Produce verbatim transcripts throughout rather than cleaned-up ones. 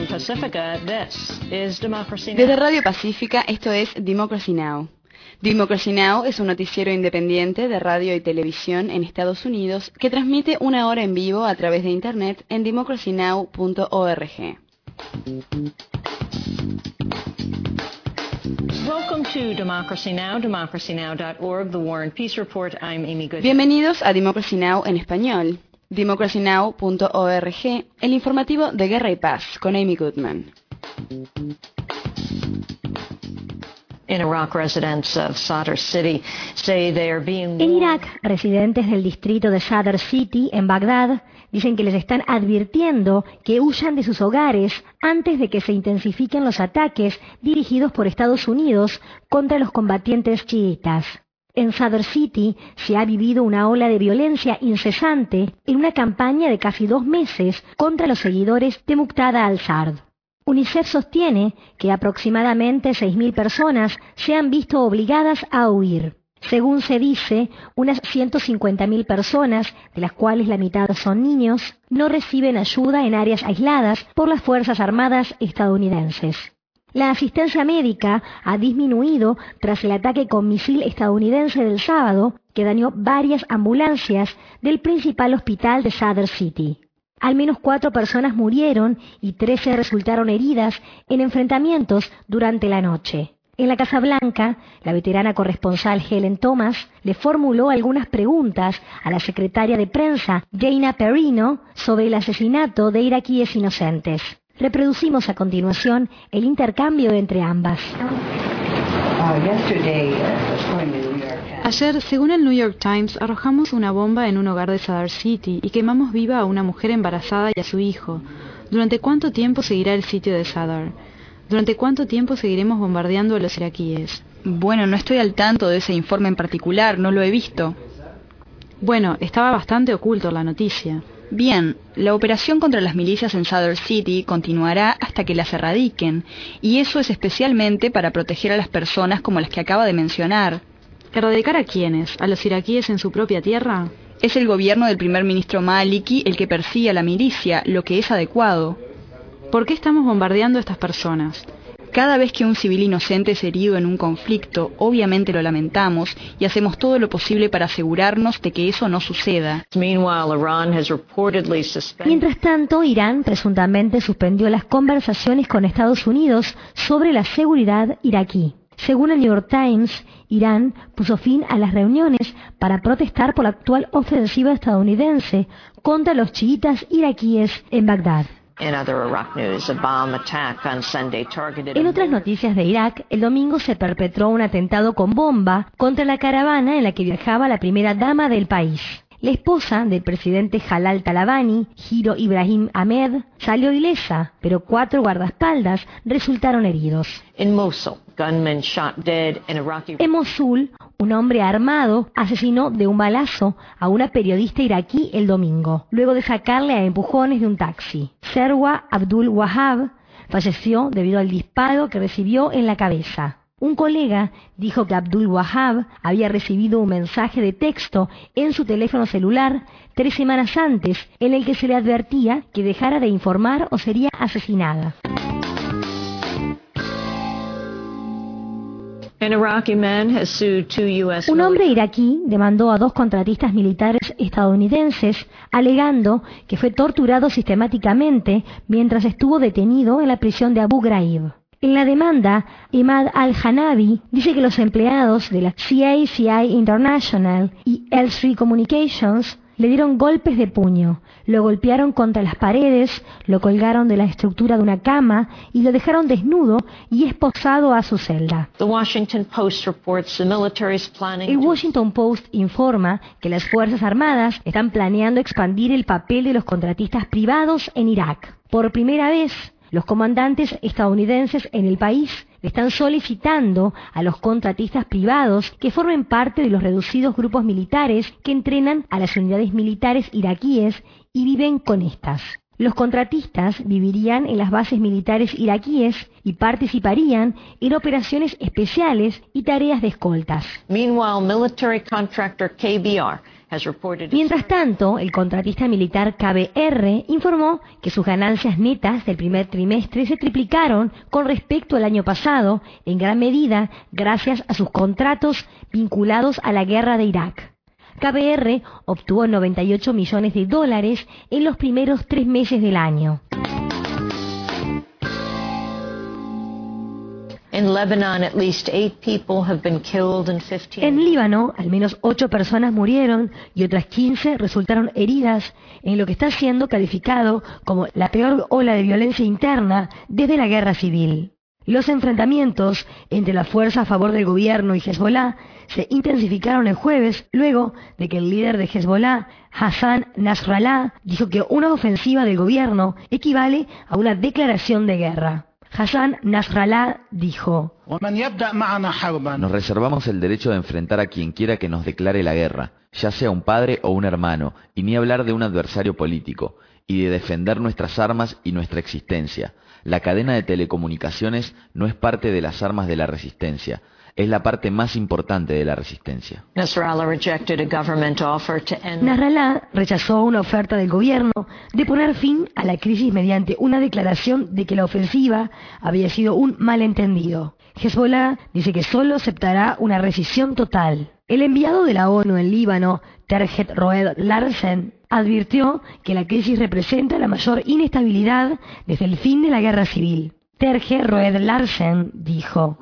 Pacifica, this is Democracy Now! Desde Radio Pacífica, esto es Democracy Now! Democracy Now! Es un noticiero independiente de radio y televisión en Estados Unidos que transmite una hora en vivo a través de Internet en democracy now punto org. Welcome to Democracy Now!, democracy now dot org, The War and Peace Report. I'm Amy Goodman. Bienvenidos a Democracy Now! En español, democracy now punto org, el informativo de Guerra y Paz, con Amy Goodman. In Iraq, residents of Sadr City say they are being En Irak, residentes del distrito de Sadr City, en Bagdad, dicen que les están advirtiendo que huyan de sus hogares antes de que se intensifiquen los ataques dirigidos por Estados Unidos contra los combatientes chiitas. En Sadr City se ha vivido una ola de violencia incesante en una campaña de casi dos meses contra los seguidores de Muqtada al-Sadr. UNICEF sostiene que aproximadamente seis mil personas se han visto obligadas a huir. Según se dice, unas ciento cincuenta mil personas, de las cuales la mitad son niños, no reciben ayuda en áreas aisladas por las Fuerzas Armadas estadounidenses. La asistencia médica ha disminuido tras el ataque con misil estadounidense del sábado, que dañó varias ambulancias del principal hospital de Sadr City. Al menos cuatro personas murieron y trece resultaron heridas en enfrentamientos durante la noche. En la Casa Blanca, la veterana corresponsal Helen Thomas le formuló algunas preguntas a la secretaria de prensa Jana Perino sobre el asesinato de iraquíes inocentes. Reproducimos a continuación el intercambio entre ambas. Ayer, según el New York Times, arrojamos una bomba en un hogar de Sadr City y quemamos viva a una mujer embarazada y a su hijo. ¿Durante cuánto tiempo seguirá el sitio de Sadr? ¿Durante cuánto tiempo seguiremos bombardeando a los iraquíes? Bueno, no estoy al tanto de ese informe en particular, no lo he visto. Bueno, estaba bastante oculto la noticia. Bien, la operación contra las milicias en Sadr City continuará hasta que las erradiquen, y eso es especialmente para proteger a las personas como las que acaba de mencionar. ¿Erradicar a quiénes? ¿A los iraquíes en su propia tierra? Es el gobierno del primer ministro Maliki el que persigue a la milicia, lo que es adecuado. ¿Por qué estamos bombardeando a estas personas? Cada vez que un civil inocente es herido en un conflicto, obviamente lo lamentamos y hacemos todo lo posible para asegurarnos de que eso no suceda. Mientras tanto, Irán presuntamente suspendió las conversaciones con Estados Unidos sobre la seguridad iraquí. Según el New York Times, Irán puso fin a las reuniones para protestar por la actual ofensiva estadounidense contra los chiitas iraquíes en Bagdad. En otras noticias de Irak, el domingo se perpetró un atentado con bomba contra la caravana en la que viajaba la primera dama del país. La esposa del presidente Jalal Talabani, Hiro Ibrahim Ahmed, salió ilesa, pero cuatro guardaespaldas resultaron heridos. En Mosul, un hombre armado asesinó de un balazo a una periodista iraquí el domingo, luego de sacarle a empujones de un taxi. Serwa Abdul Wahab falleció debido al disparo que recibió en la cabeza. Un colega dijo que Abdul Wahab había recibido un mensaje de texto en su teléfono celular tres semanas antes en el que se le advertía que dejara de informar o sería asesinada. Un hombre iraquí demandó a dos contratistas militares estadounidenses alegando que fue torturado sistemáticamente mientras estuvo detenido en la prisión de Abu Ghraib. En la demanda, Imad al-Hanabi dice que los empleados de la C A C I International y Elstree Communications le dieron golpes de puño, lo golpearon contra las paredes, lo colgaron de la estructura de una cama y lo dejaron desnudo y esposado a su celda. El Washington Post informa que las Fuerzas Armadas están planeando expandir el papel de los contratistas privados en Irak. Por primera vez, los comandantes estadounidenses en el país le están solicitando a los contratistas privados que formen parte de los reducidos grupos militares que entrenan a las unidades militares iraquíes y viven con estas. Los contratistas vivirían en las bases militares iraquíes y participarían en operaciones especiales y tareas de escoltas. Meanwhile, military contractor K B R has reported... Mientras tanto, el contratista militar K B R informó que sus ganancias netas del primer trimestre se triplicaron con respecto al año pasado, en gran medida gracias a sus contratos vinculados a la guerra de Irak. K B R obtuvo noventa y ocho millones de dólares en los primeros tres meses del año. In Lebanon, at least eight people have been killed and fifteen... En Líbano, al menos ocho personas murieron y otras quince resultaron heridas en lo que está siendo calificado como la peor ola de violencia interna desde la guerra civil. Los enfrentamientos entre la fuerza a favor del gobierno y Hezbollah se intensificaron el jueves luego de que el líder de Hezbollah, Hassan Nasrallah, dijo que una ofensiva del gobierno equivale a una declaración de guerra. Hassan Nasrallah dijo: Nos reservamos el derecho de enfrentar a quien quiera que nos declare la guerra, ya sea un padre o un hermano, y ni hablar de un adversario político, y de defender nuestras armas y nuestra existencia. La cadena de telecomunicaciones no es parte de las armas de la resistencia, es la parte más importante de la resistencia. Nasrallah rejected a government offer to end... Nasrallah rechazó una oferta del gobierno de poner fin a la crisis mediante una declaración de que la ofensiva había sido un malentendido. Hezbollah dice que solo aceptará una rescisión total. El enviado de la ONU en Líbano, Terje Roed Larsen, advirtió que la crisis representa la mayor inestabilidad desde el fin de la guerra civil. Terje Roed Larsen dijo: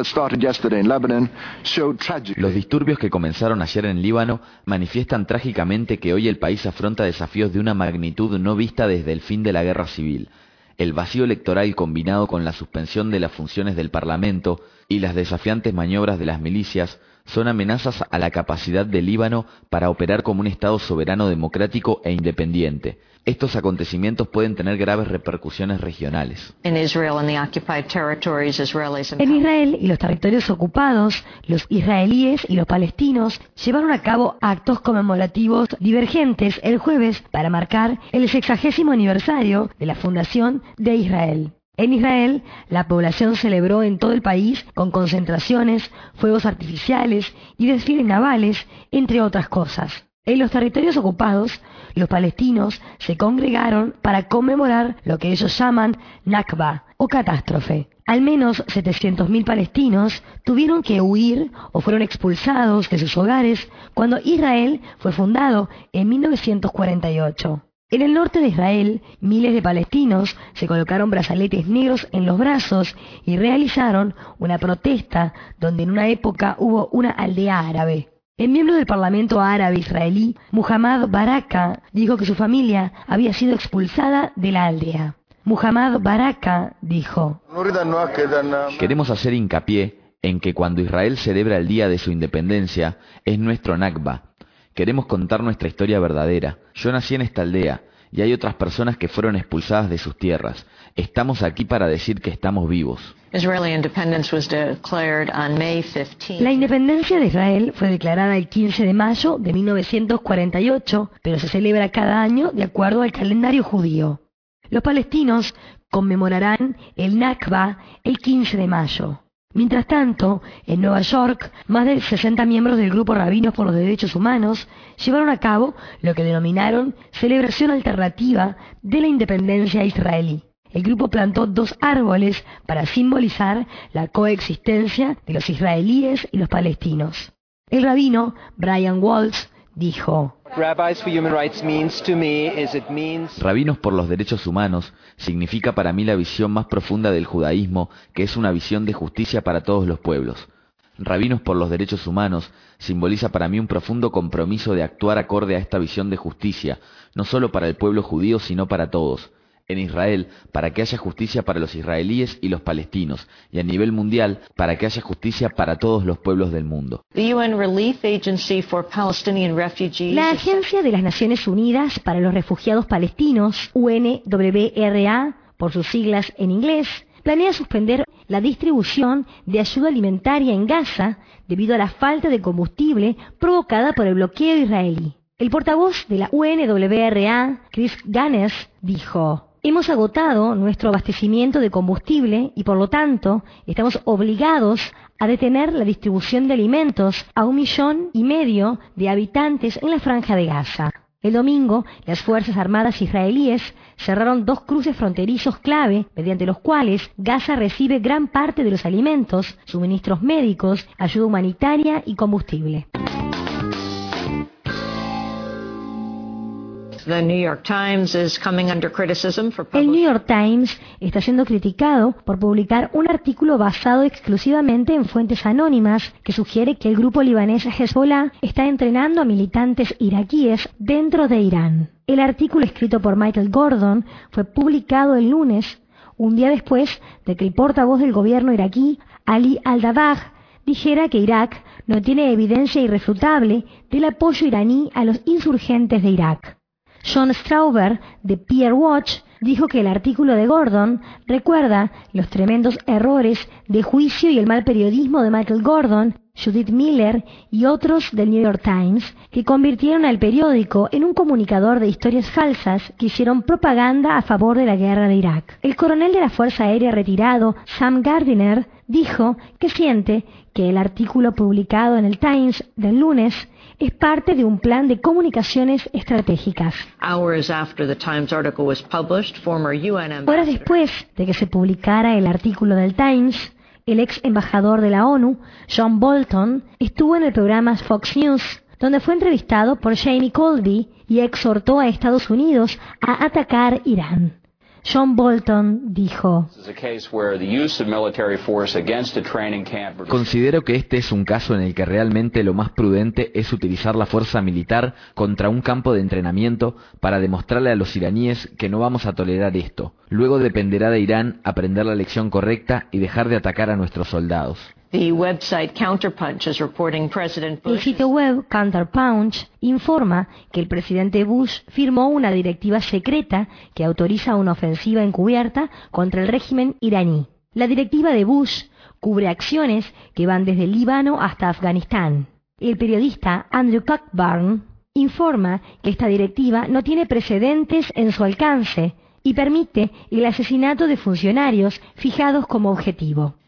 Los disturbios que comenzaron ayer en Líbano manifiestan trágicamente que hoy el país afronta desafíos de una magnitud no vista desde el fin de la guerra civil. El vacío electoral combinado con la suspensión de las funciones del Parlamento y las desafiantes maniobras de las milicias son amenazas a la capacidad del Líbano para operar como un Estado soberano, democrático e independiente. Estos acontecimientos pueden tener graves repercusiones regionales. In Israel and the occupied territories, Israelis and... En Israel y los territorios ocupados, los israelíes y los palestinos llevaron a cabo actos conmemorativos divergentes el jueves para marcar el sexagésimo aniversario de la fundación de Israel. En Israel, la población celebró en todo el país con concentraciones, fuegos artificiales y desfiles navales, entre otras cosas. En los territorios ocupados, los palestinos se congregaron para conmemorar lo que ellos llaman Nakba, o catástrofe. Al menos setecientos mil palestinos tuvieron que huir o fueron expulsados de sus hogares cuando Israel fue fundado en mil novecientos cuarenta y ocho. En el norte de Israel, miles de palestinos se colocaron brazaletes negros en los brazos y realizaron una protesta donde en una época hubo una aldea árabe. El miembro del Parlamento árabe israelí, Muhammad Baraka, dijo que su familia había sido expulsada de la aldea. Muhammad Baraka dijo: Queremos hacer hincapié en que cuando Israel celebra el día de su independencia, es nuestro Nakba. Queremos contar nuestra historia verdadera. Yo nací en esta aldea y hay otras personas que fueron expulsadas de sus tierras. Estamos aquí para decir que estamos vivos. Israeli independence was declared on May fifteenth. La independencia de Israel fue declarada el quince de mayo de mil novecientos cuarenta y ocho, pero se celebra cada año de acuerdo al calendario judío. Los palestinos conmemorarán el Nakba el quince de mayo. Mientras tanto, en Nueva York, más de sesenta miembros del grupo Rabinos por los Derechos Humanos llevaron a cabo lo que denominaron Celebración Alternativa de la Independencia Israelí. El grupo plantó dos árboles para simbolizar la coexistencia de los israelíes y los palestinos. El rabino Brian Waltz dijo: Rabinos por los derechos humanos significa para mí la visión más profunda del judaísmo, que es una visión de justicia para todos los pueblos. Rabinos por los derechos humanos simboliza para mí un profundo compromiso de actuar acorde a esta visión de justicia, no solo para el pueblo judío, sino para todos. En Israel, para que haya justicia para los israelíes y los palestinos, y a nivel mundial, para que haya justicia para todos los pueblos del mundo. La Agencia de las Naciones Unidas para los Refugiados Palestinos, U N W R A, por sus siglas en inglés, planea suspender la distribución de ayuda alimentaria en Gaza debido a la falta de combustible provocada por el bloqueo israelí. El portavoz de la U N W R A, Chris Gaines, dijo: hemos agotado nuestro abastecimiento de combustible y por lo tanto estamos obligados a detener la distribución de alimentos a un millón y medio de habitantes en la Franja de Gaza. El domingo, las Fuerzas Armadas israelíes cerraron dos cruces fronterizos clave mediante los cuales Gaza recibe gran parte de los alimentos, suministros médicos, ayuda humanitaria y combustible. The New York Times is coming under criticism for El New York Times está siendo criticado por publicar un artículo basado exclusivamente en fuentes anónimas que sugiere que el grupo libanés Hezbollah está entrenando a militantes iraquíes dentro de Irán. El artículo escrito por Michael Gordon fue publicado el lunes, un día después de que el portavoz del gobierno iraquí, Ali al-Dabagh, dijera que Irak no tiene evidencia irrefutable del apoyo iraní a los insurgentes de Irak. John Strauber, de Peer Watch, dijo que el artículo de Gordon recuerda los tremendos errores de juicio y el mal periodismo de Michael Gordon, Judith Miller y otros del New York Times, que convirtieron al periódico en un comunicador de historias falsas que hicieron propaganda a favor de la guerra de Irak. El coronel de la Fuerza Aérea retirado, Sam Gardiner, dijo que siente que el artículo publicado en el Times del lunes es parte de un plan de comunicaciones estratégicas. Hours after the Times article was published, former U N ambassador Horas después de que se publicara el artículo del Times, el ex embajador de la ONU, John Bolton, estuvo en el programa Fox News, donde fue entrevistado por Jamie Colby y exhortó a Estados Unidos a atacar Irán. John Bolton dijo: considero que este es un caso en el que realmente lo más prudente es utilizar la fuerza militar contra un campo de entrenamiento para demostrarle a los iraníes que no vamos a tolerar esto. Luego dependerá de Irán aprender la lección correcta y dejar de atacar a nuestros soldados. The website Counterpunch is reporting President Bush. El sitio web Counterpunch informa que el presidente Bush firmó una directiva secreta que autoriza una ofensiva encubierta contra el régimen iraní. La directiva de Bush cubre acciones que van desde Líbano hasta Afganistán. El periodista Andrew Cockburn informa que esta directiva no tiene precedentes en su alcance y permite el asesinato de funcionarios fijados como objetivo.